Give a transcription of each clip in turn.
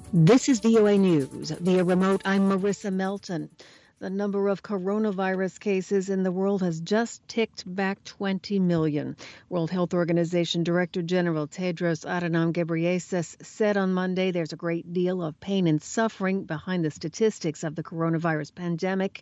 This is VOA News. Via remote, I'm Marissa Melton. The number of coronavirus cases in the world has just ticked back 20 million. World Health Organization Director General Tedros Adhanom Ghebreyesus said on Monday there's a great deal of pain and suffering behind the statistics of the coronavirus pandemic.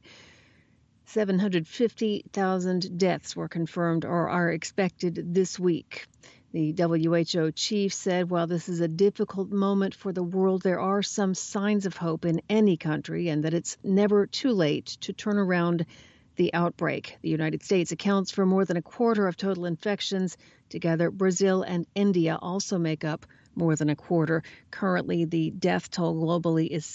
750,000 deaths were confirmed or are expected this week. The WHO chief said while this is a difficult moment for the world, there are some signs of hope in any country and that it's never too late to turn around the outbreak. The United States accounts for more than a quarter of total infections. Together, Brazil and India also make up more than a quarter. Currently, the death toll globally is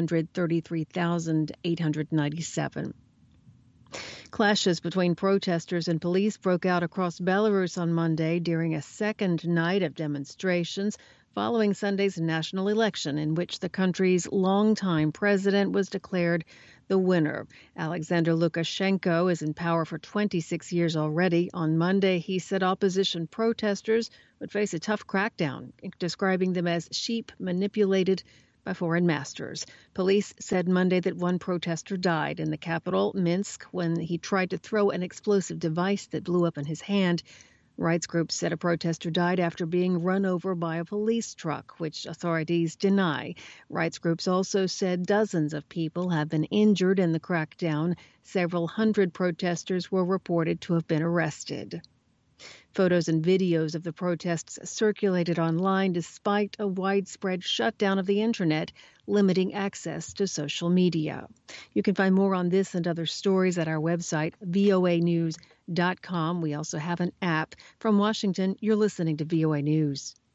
733,897. Clashes between protesters and police broke out across Belarus on Monday during a second night of demonstrations following Sunday's national election in which the country's longtime president was declared the winner. Alexander Lukashenko is in power for 26 years already. On Monday, he said opposition protesters would face a tough crackdown, describing them as sheep manipulated by foreign masters. Police said Monday that one protester died in the capital, Minsk, when he tried to throw an explosive device that blew up in his hand. Rights groups said a protester died after being run over by a police truck, which authorities deny. Rights groups also said dozens of people have been injured in the crackdown. Several hundred protesters were reported to have been arrested. Photos and videos of the protests circulated online despite a widespread shutdown of the internet, limiting access to social media. You can find more on this and other stories at our website, voanews.com. We also have an app. From Washington, you're listening to VOA News.